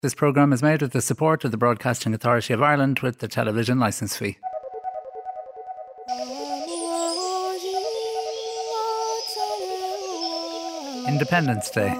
This programme is made with the support of the Broadcasting Authority of Ireland with the television licence fee. Independence Day.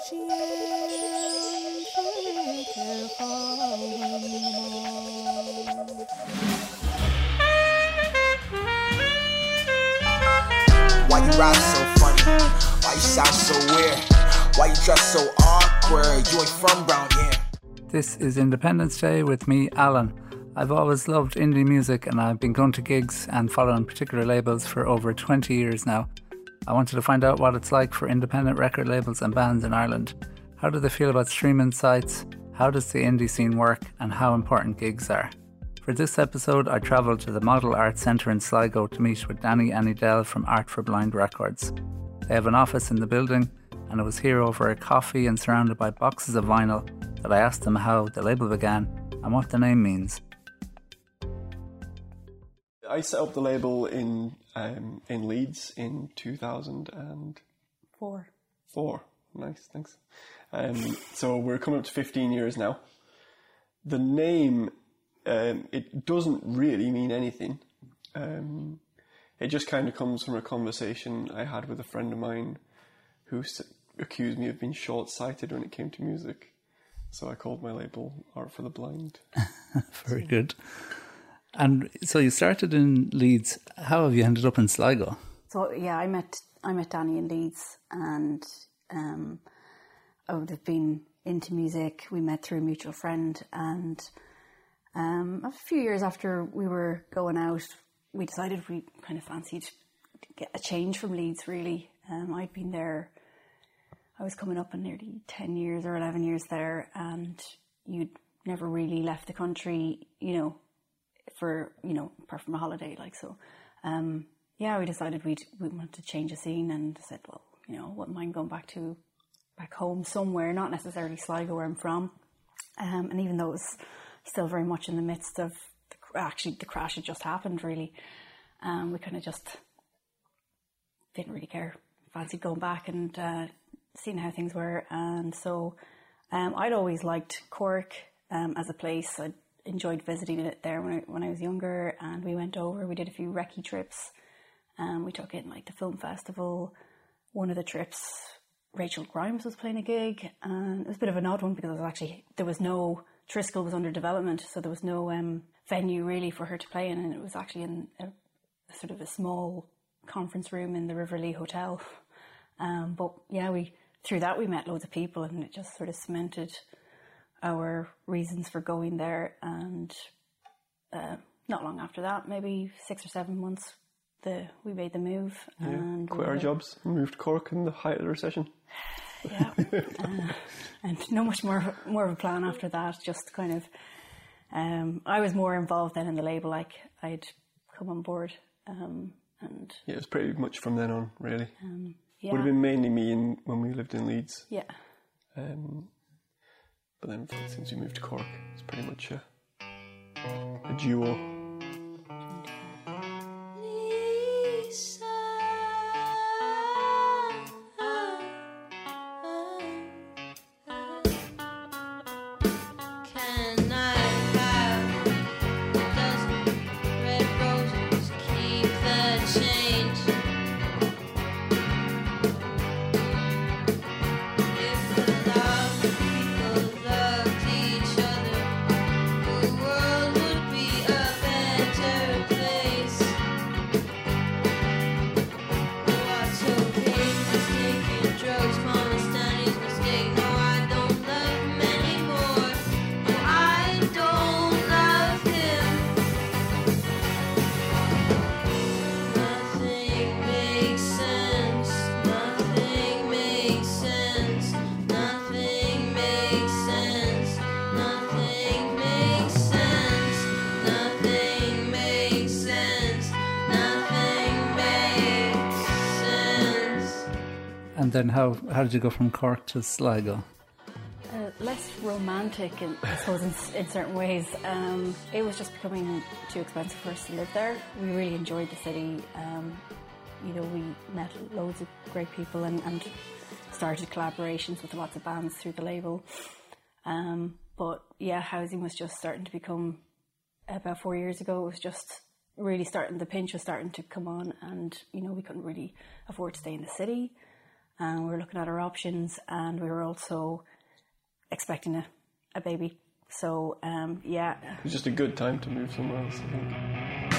Why you ride so funny? Why you sound so weird? Why you dress so awkward? You ain't from round here. This is Independence Day with me, Alan. I've always loved indie music and I've been going to gigs and following particular labels for over 20 years now. I wanted to find out what it's like for independent record labels and bands in Ireland. How do they feel about streaming sites? How does the indie scene work? And how important gigs are? For this episode, I travelled to the Model Arts Centre in Sligo to meet with Danny and Edel from Art for Blind Records. They have an office in the building, and I was here over a coffee and surrounded by boxes of vinyl that I asked them how the label began and what the name means. I set up the label in Leeds in 2004. Nice, thanks. So we're coming up to 15 years now. The name, it doesn't really mean anything. It just kind of comes from a conversation I had with a friend of mine who accused me of being short-sighted when it came to music. So I called my label Art for the Blind. Very good. And so you started in Leeds. How have you ended up in Sligo? So yeah, I met Danny in Leeds, and I would have been into music. We met through a mutual friend, and a few years after we were going out, we decided we kind of fancied get a change from Leeds. Really, I'd been there. I was coming up in nearly 10 years or 11 years there, and you'd never really left the country, for, apart from a holiday, we decided we wanted to change the scene, and said, well, wouldn't mind going back home somewhere, not necessarily Sligo where I'm from. And even though it was still very much in the midst of, the crash had just happened, really, we kind of just didn't really care, fancied going back and seeing how things were. And so I'd always liked Cork as a place. I enjoyed visiting it there when I was younger, and we went over, we did a few recce trips. We took in the film festival. One of the trips, Rachel Grimes was playing a gig, and it was a bit of an odd one because there was no, Triskel was under development, so there was no venue really for her to play in, and it was actually in a sort of a small conference room in the Riverlea Hotel. But yeah, through that we met loads of people, and it just sort of cemented our reasons for going there. And not long after that, maybe 6 or 7 months, we made the move. Yeah, and quit our jobs and moved to Cork in the height of the recession. Yeah, and no much more of a plan after that. Just kind of, I was more involved then in the label. I'd come on board, and yeah, it was pretty much from then on, really. Yeah. Would have been mainly me when we lived in Leeds. Yeah. But then since we moved to Cork, it's pretty much a duo. And then how did you go from Cork to Sligo? Less romantic, I suppose, in certain ways. It was just becoming too expensive for us to live there. We really enjoyed the city. We met loads of great people and started collaborations with lots of bands through the label. But yeah, housing was just starting to become, about 4 years ago, it was just really starting, the pinch was starting to come on, and, you know, we couldn't really afford to stay in the city. And we were looking at our options, and we were also expecting a baby. So, yeah. It was just a good time to move somewhere else, I think.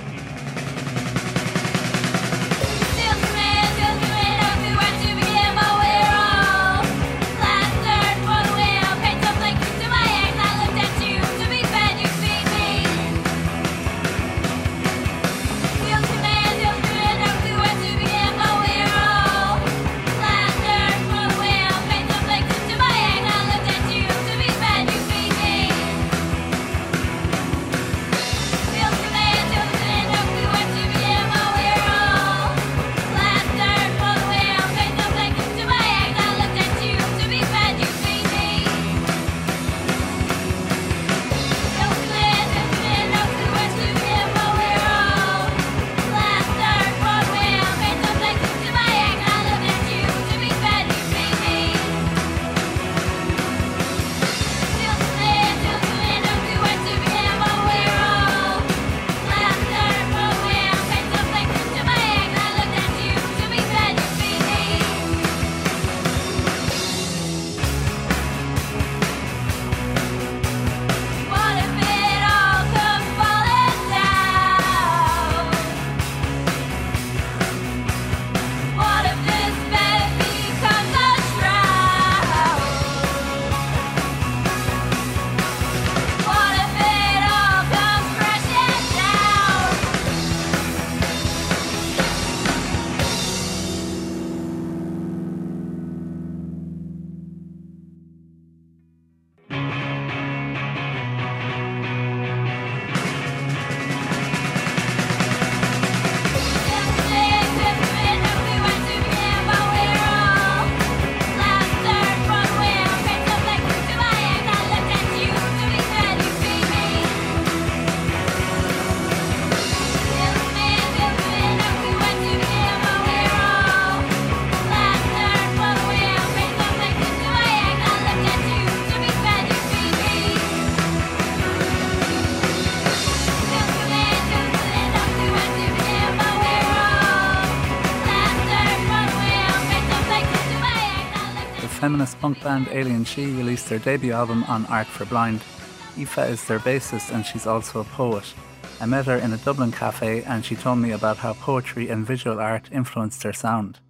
Feminist punk band Alien She released their debut album on Art for Blind. Aoife is their bassist and she's also a poet. I met her in a Dublin cafe and she told me about how poetry and visual art influenced her sound.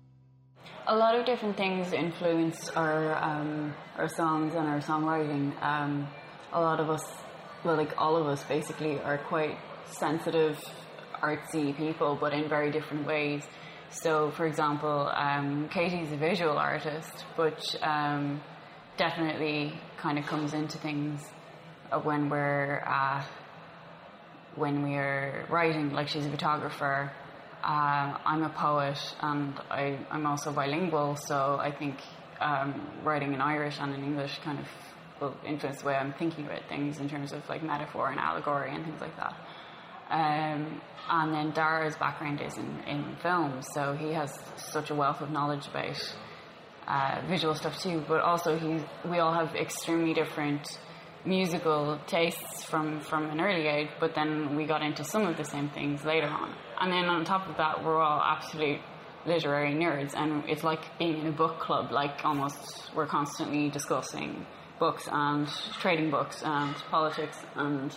A lot of different things influence our songs and our songwriting. A lot of us, well, like all of us basically, are quite sensitive, artsy people, but in very different ways. So, for example, Katie's a visual artist, but definitely kind of comes into things when we're writing. Like, she's a photographer. I'm a poet, and I'm also bilingual. So I think writing in Irish and in English kind of will influence the way I'm thinking about things in terms of like metaphor and allegory and things like that. And then Dara's background is in film, so he has such a wealth of knowledge about visual stuff too, but also we all have extremely different musical tastes from an early age, but then we got into some of the same things later on. And then on top of that, we're all absolute literary nerds, and it's like being in a book club, like almost we're constantly discussing books and trading books and politics and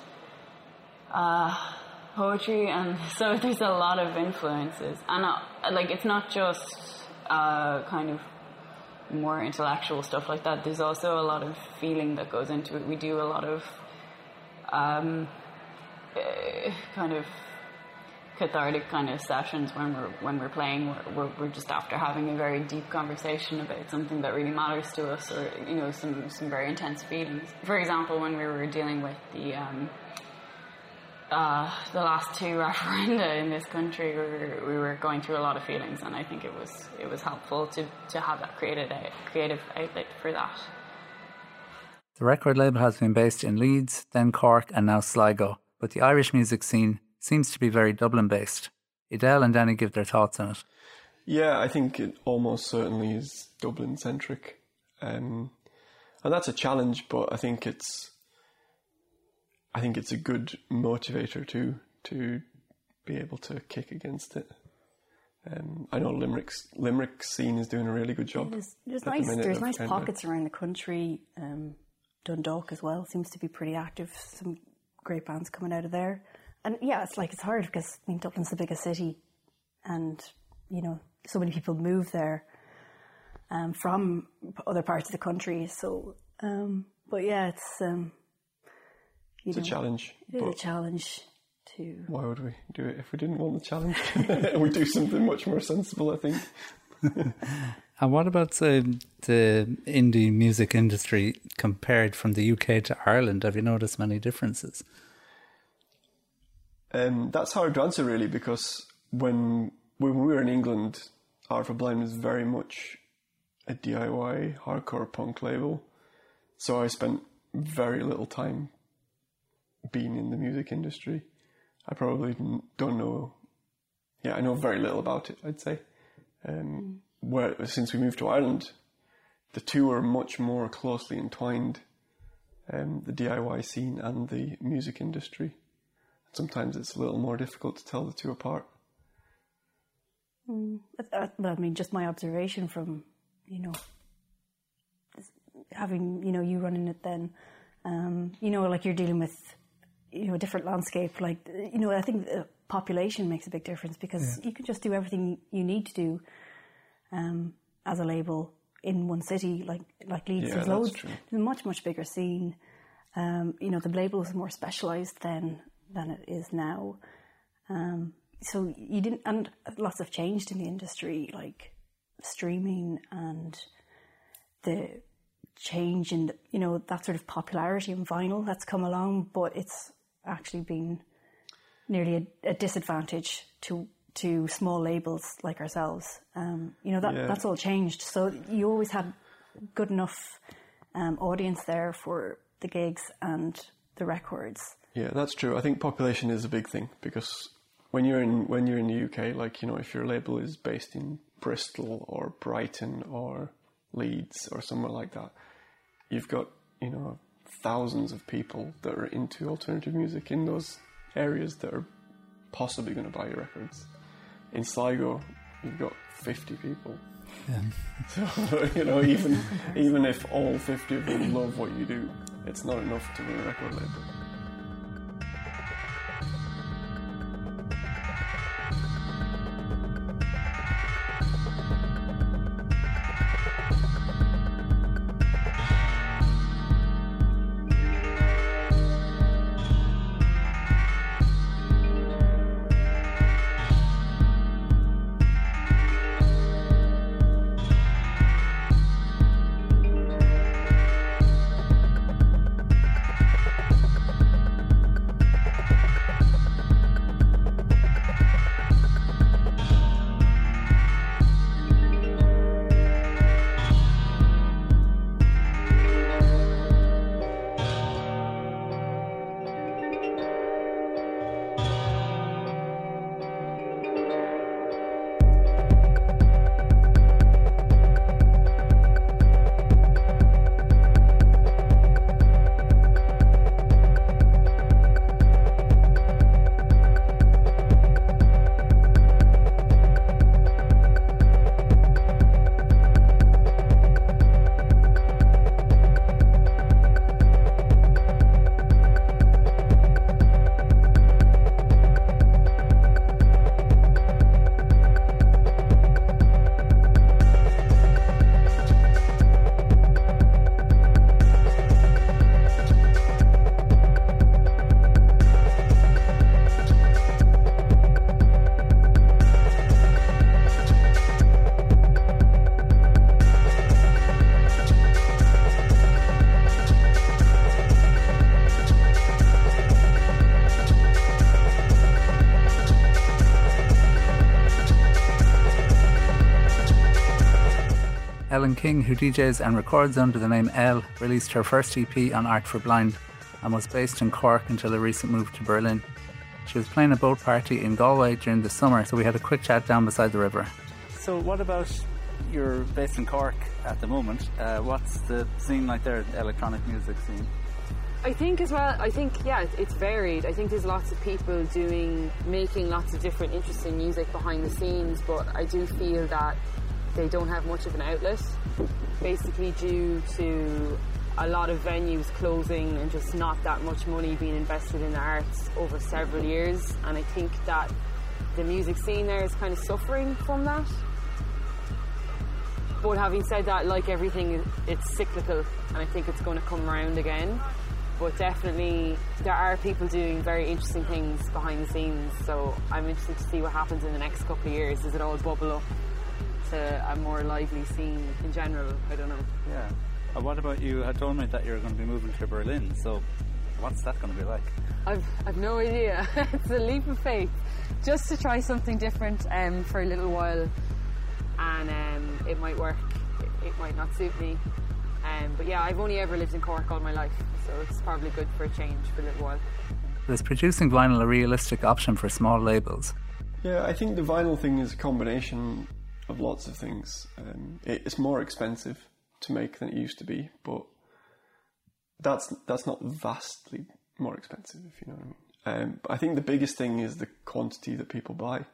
poetry, and so there's a lot of influences, and like it's not just kind of more intellectual stuff like that. There's also a lot of feeling that goes into it. We do a lot of kind of cathartic kind of sessions when we're playing. We're just after having a very deep conversation about something that really matters to us, or you know, some very intense feelings. For example, when we were dealing with the last two referenda in this country, we were going through a lot of feelings, and I think it was helpful to have that creative outlet for that. The record label has been based in Leeds, then Cork, and now Sligo, but the Irish music scene seems to be very Dublin-based. Edel and Danny give their thoughts on it. Yeah, I think it almost certainly is Dublin-centric. And that's a challenge, but I think it's a good motivator to be able to kick against it. I know Limerick scene is doing a really good job. There's nice pockets around the country. Dundalk as well seems to be pretty active. Some great bands coming out of there. And yeah, it's hard because Dublin's the biggest city, and so many people move there from other parts of the country. So, but yeah, it's a challenge. It is a challenge. Why would we do it if we didn't want the challenge? We do something much more sensible, I think. And what about the indie music industry compared from the UK to Ireland? Have you noticed many differences? That's hard to answer, really, because when we were in England, Art for Blind was very much a DIY hardcore punk label. So I spent very little time being in the music industry. I probably don't know. Yeah, I know very little about it, I'd say. Since we moved to Ireland, the two are much more closely entwined, the DIY scene and the music industry. Sometimes it's a little more difficult to tell the two apart. Just my observation from, having, you running it then, like you're dealing with, a different landscape. Like, I think the population makes a big difference because you can just do everything you need to do as a label in one city, like Leeds. Yeah, there's loads. True. There's a much, much bigger scene. The label was more specialised then than it is now. So you didn't, and lots have changed in the industry, like streaming and the change in, that sort of popularity in vinyl that's come along, but it's actually been nearly a disadvantage to small labels like ourselves. That's all changed. So you always had good enough audience there for the gigs and the records. Yeah, that's true. I think population is a big thing because when you're in the UK, if your label is based in Bristol or Brighton or Leeds or somewhere like that, you've got, thousands of people that are into alternative music in those areas that are possibly going to buy your records. In Sligo, you've got 50 people. Yeah. So, even if all 50 of them love what you do, it's not enough to run a record label. Ellen King, who DJs and records under the name Elle, released her first EP on Art for Blind and was based in Cork until a recent move to Berlin. She was playing a boat party in Galway during the summer, so we had a quick chat down beside the river. So what about you're based in Cork at the moment. What's the scene like there, the electronic music scene? I think as well, it's varied. I think there's lots of people making lots of different interesting music behind the scenes, but I do feel that they don't have much of an outlet, basically due to a lot of venues closing and just not that much money being invested in the arts over several years. And I think that the music scene there is kind of suffering from that. But having said that, like everything, it's cyclical, and I think it's going to come around again. But definitely there are people doing very interesting things behind the scenes, so I'm interested to see what happens in the next couple of years. Does it all bubble up to a more lively scene in general? I don't know. Yeah. What about you? You had told me that you're going to be moving to Berlin, so what's that going to be like? I've no idea. It's a leap of faith, just to try something different for a little while, and it might work, it might not suit me. But yeah, I've only ever lived in Cork all my life, so it's probably good for a change for a little while. Is producing vinyl a realistic option for small labels? Yeah, I think the vinyl thing is a combination of lots of things. It's more expensive to make than it used to be, but that's not vastly more expensive, if you know what I mean. But I think the biggest thing is the quantity that people buy.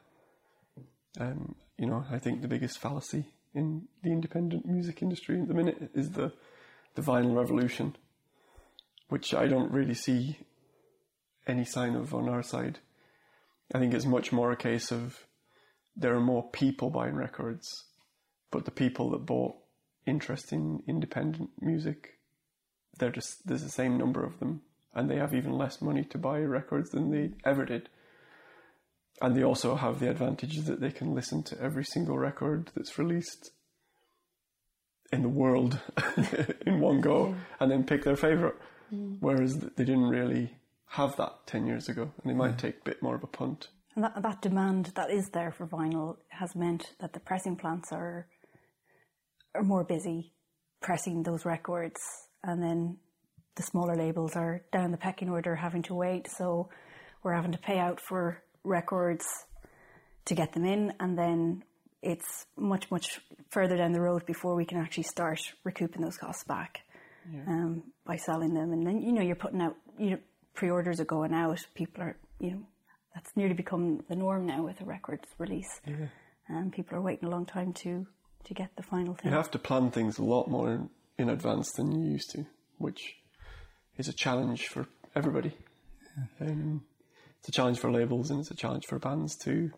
I think the biggest fallacy in the independent music industry at the minute is the vinyl revolution, which I don't really see any sign of on our side. I think it's much more a case of there are more people buying records, but the people that bought interest in independent music, there's the same number of them, and they have even less money to buy records than they ever did. And they also have the advantage that they can listen to every single record that's released in the world in one go and then pick their favourite. Whereas they didn't really have that 10 years ago, and they might take a bit more of a punt. And that demand that is there for vinyl has meant that the pressing plants are more busy pressing those records, and then the smaller labels are down the pecking order having to wait, so we're having to pay out for records to get them in, and then it's much, much further down the road before we can actually start recouping those costs back by selling them. And then, you're putting out, pre-orders are going out, people are, that's nearly become the norm now with a record's release. Yeah. And people are waiting a long time to get the final thing. You have to plan things a lot more in advance than you used to, which is a challenge for everybody. Yeah. It's a challenge for labels, and it's a challenge for bands to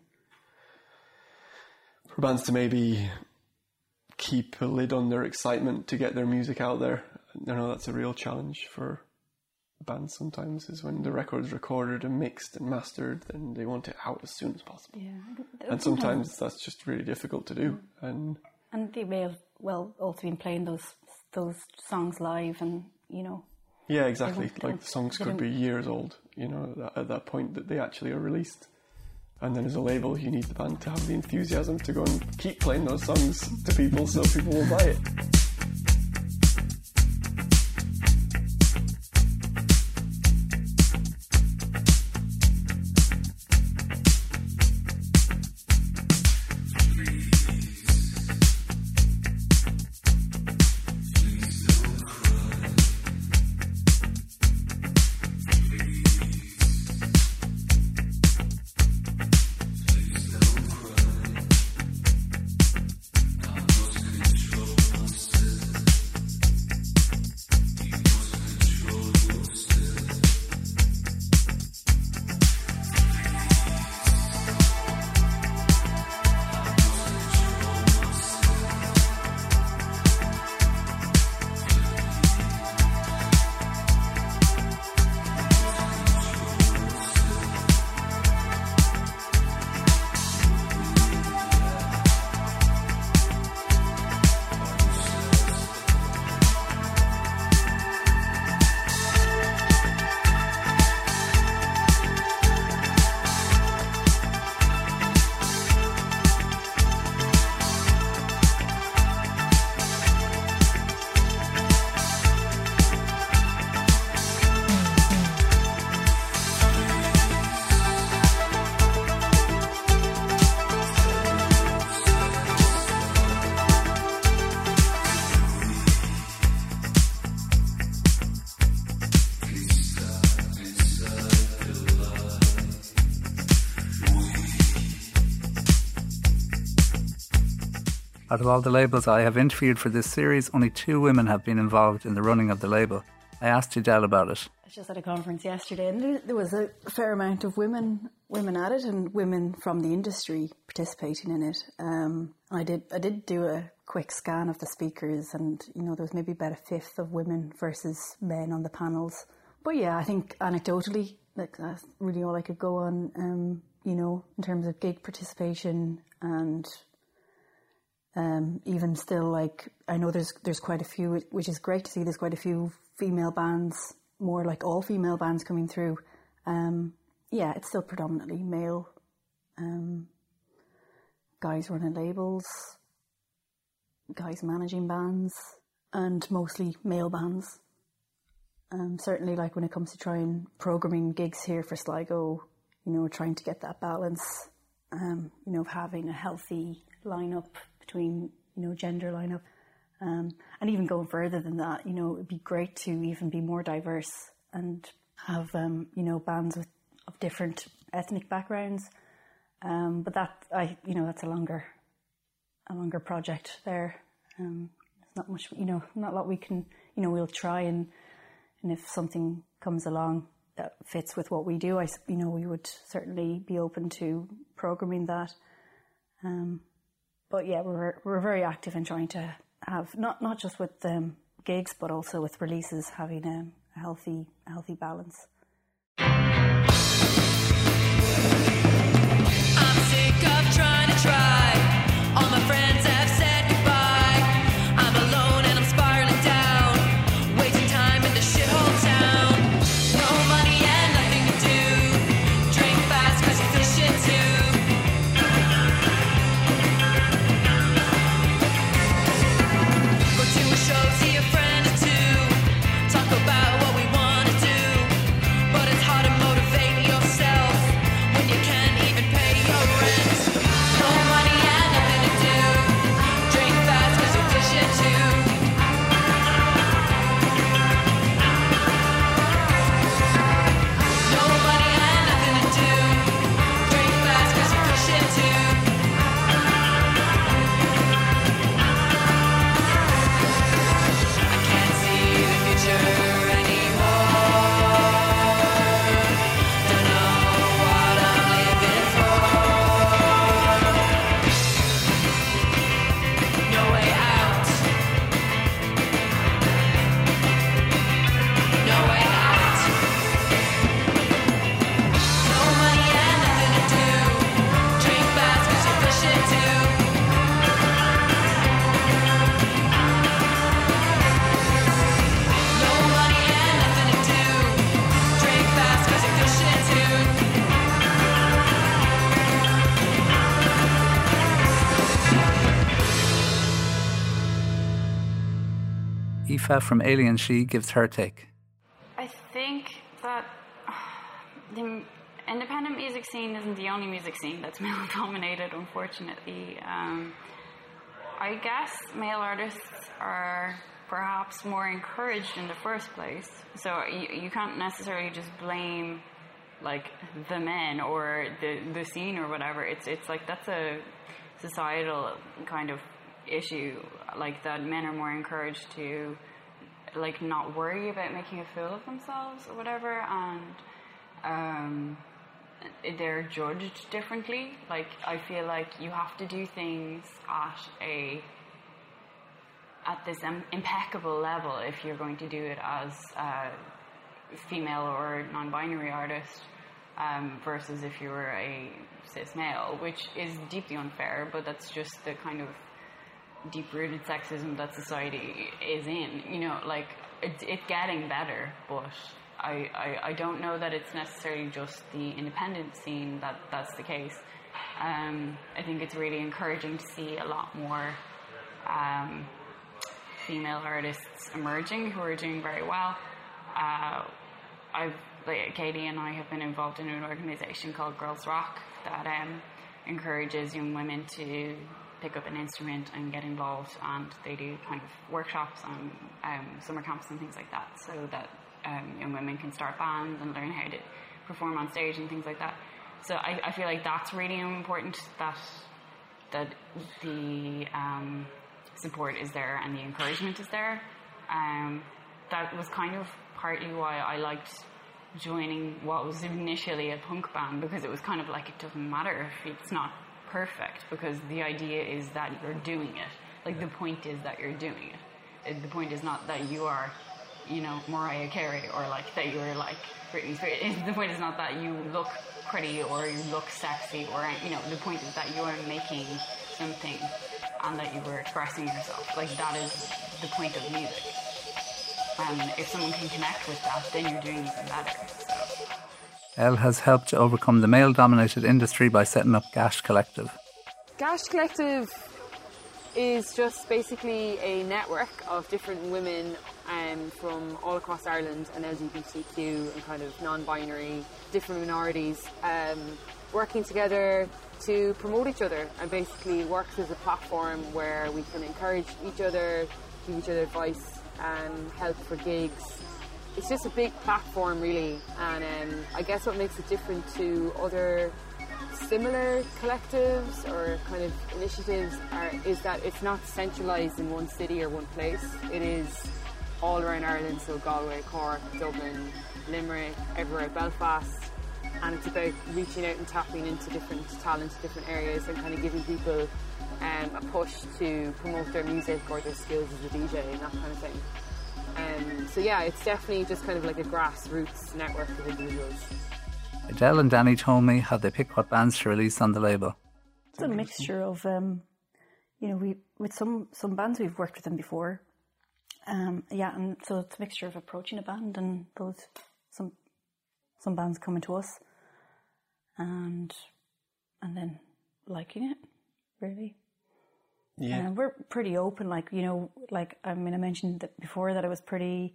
maybe keep a lid on their excitement to get their music out there. I know that's a real challenge for bands sometimes, is when the record's recorded and mixed and mastered, then they want it out as soon as possible. Yeah. And sometimes that's just really difficult to do. And they may have also been playing those songs live, and Yeah, exactly. Like the songs could be years old, at that point that they actually are released. And then as a label, you need the band to have the enthusiasm to go and keep playing those songs to people so people will buy it. Out of all the labels I have interviewed for this series, only 2 women have been involved in the running of the label. I asked Adele about it. I was just at a conference yesterday, and there was a fair amount of women at it, and women from the industry participating in it. I did do a quick scan of the speakers, and there was maybe about a fifth of women versus men on the panels. But yeah, I think anecdotally, like, that's really all I could go on. In terms of gig participation, and even still, like, I know there's quite a few, which is great to see. There's quite a few female bands, more like all female bands coming through. It's still predominantly male guys running labels, guys managing bands, and mostly male bands. Certainly, like, when it comes to trying programming gigs here for Sligo, trying to get that balance, of having a healthy lineup between, gender lineup. And even going further than that, it'd be great to even be more diverse and have, bands of different ethnic backgrounds. But that's a longer project there. There's not much, not a lot we can, we'll try, and if something comes along that fits with what we do, we would certainly be open to programming that. But yeah, we're very active in trying to have not just with gigs, but also with releases, having a healthy balance. I'm sick of trying to try. All my friends have said goodbye. I'm alone and I'm spiraling down, wasting time in the shithole town. No money and nothing to do. Drink fast 'cause you're fishing too. Go to a show, see a friend or two. Talk about what we want to do. But it's hard to motivate yourself when you can't even pay your rent. No money and nothing to do. Drink fast 'cause you're fishing too. No money and nothing to do. Drink fast 'cause you're fishing too. I can't see the future anymore. Don't know what I'm living for. No way out. No way out. No money and nothing to do. Drink fast 'cause you're fishing too. No money and nothing to do. Drink fast 'cause you're fishing too. Aoife from Alien She gives her take. I think that the independent music scene isn't the only music scene that's male dominated, unfortunately. I guess male artists are perhaps more encouraged in the first place, so you can't necessarily just blame like the men or the scene or whatever. It's like that's a societal kind of issue, like that men are more encouraged to like not worry about making a fool of themselves or whatever, and they're judged differently. Like, I feel like you have to do things at this impeccable level if you're going to do it as a female or non-binary artist, versus if you were a cis male, which is deeply unfair, but that's just the kind of deep-rooted sexism that society is in. Like, it's getting better, but I don't know that it's necessarily just the independent scene that's the case. I think it's really encouraging to see a lot more female artists emerging who are doing very well. Katie and I have been involved in an organisation called Girls Rock that encourages young women to pick up an instrument and get involved, and they do kind of workshops and summer camps and things like that, so that young women can start bands and learn how to perform on stage and things like that. So I feel like that's really important, that that the support is there and the encouragement is there. That was kind of partly why I liked joining what was initially a punk band, because it was kind of like, it doesn't matter if it's not perfect, because the idea is that you're doing it. Like, the point is that you're doing it. The point is not that you are, you know, Mariah Carey, or like that you're like Britney Spears. The point is not that you look pretty or you look sexy, or, you know, the point is that you are making something and that you were expressing yourself. Like, that is the point of music. And if someone can connect with that, then you're doing even better. So. Elle has helped to overcome the male-dominated industry by setting up Gash Collective. Gash Collective is just basically a network of different women from all across Ireland, and LGBTQ and kind of non-binary, different minorities, working together to promote each other, and basically works as a platform where we can encourage each other, give each other advice and help for gigs. It's just a big platform, really, and I guess what makes it different to other similar collectives or kind of initiatives is that it's not centralised in one city or one place. It is all around Ireland, so Galway, Cork, Dublin, Limerick, everywhere, Belfast, and it's about reaching out and tapping into different talents, different areas, and kind of giving people a push to promote their music or their skills as a DJ and that kind of thing. So yeah, it's definitely just kind of like a grassroots network of individuals. Adele and Danny told me how they pick what bands to release on the label. It's a mixture of, you know, we with some bands we've worked with them before. And so it's a mixture of approaching a band and some bands coming to us and then liking it, really. Yeah. We're pretty open, like, you know, like, I mean, I mentioned that before that it was pretty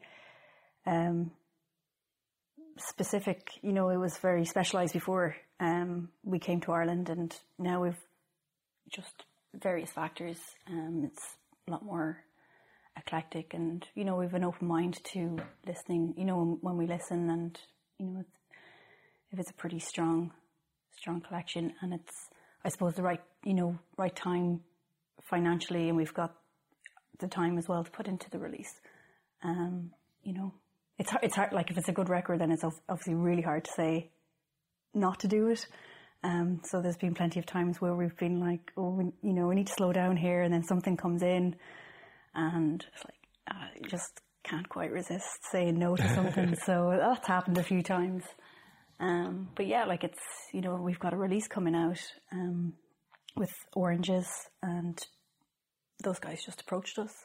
specific, you know, it was very specialised before we came to Ireland, and now we've just various factors. It's a lot more eclectic, and, you know, we've an open mind to listening, you know, when we listen, and, you know, if it's a pretty strong collection, and it's, I suppose, the right time financially, and we've got the time as well to put into the release. You know, it's hard, like, if it's a good record, then it's obviously really hard to say not to do it. So there's been plenty of times where we've been like, oh, we need to slow down here, and then something comes in, and it's like, you just can't quite resist saying no to something. So that's happened a few times. But yeah, like, it's, you know, we've got a release coming out with Oranges, and those guys just approached us.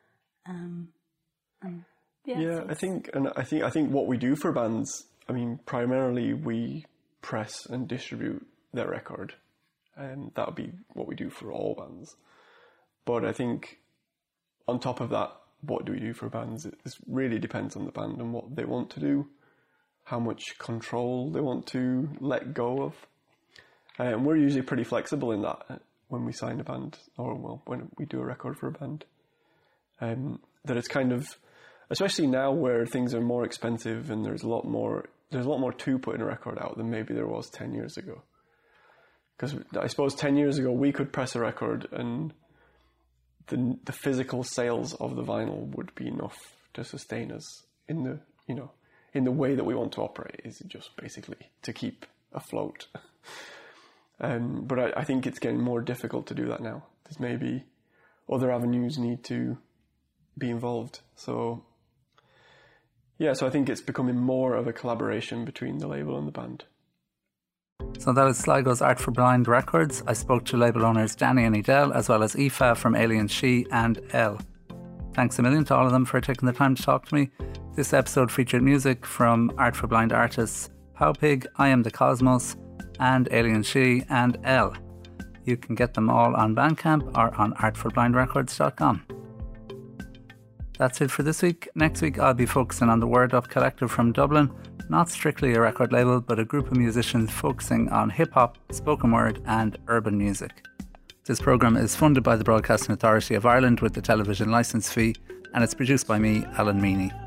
I think what we do for bands, I mean, primarily we press and distribute their record, and that would be what we do for all bands. But I think on top of that, what do we do for bands? It really depends on the band and what they want to do, how much control they want to let go of. And we're usually pretty flexible in that when we sign a band, or, well, when we do a record for a band. That it's kind of, especially now where things are more expensive and there's a lot more to put in a record out than maybe there was 10 years ago. Because I suppose 10 years ago we could press a record and the physical sales of the vinyl would be enough to sustain us in the way that we want to operate, is just basically to keep afloat. But I think it's getting more difficult to do that now. There's maybe other avenues need to be involved. So I think it's becoming more of a collaboration between the label and the band. So that is Sligo's Art for Blind Records. I spoke to label owners Danny and Adele, as well as Aoife from Alien She and Elle. Thanks a million to all of them for taking the time to talk to me. This episode featured music from Art for Blind artists Powpig, I Am the Cosmos, and Alien She and Elle. You can get them all on Bandcamp or on artforblindrecords.com. That's it for this week. Next week I'll be focusing on the Word Up Collective from Dublin, not strictly a record label, but a group of musicians focusing on hip-hop, spoken word and urban music. This programme is funded by the Broadcasting Authority of Ireland with the television licence fee, and it's produced by me, Alan Meany.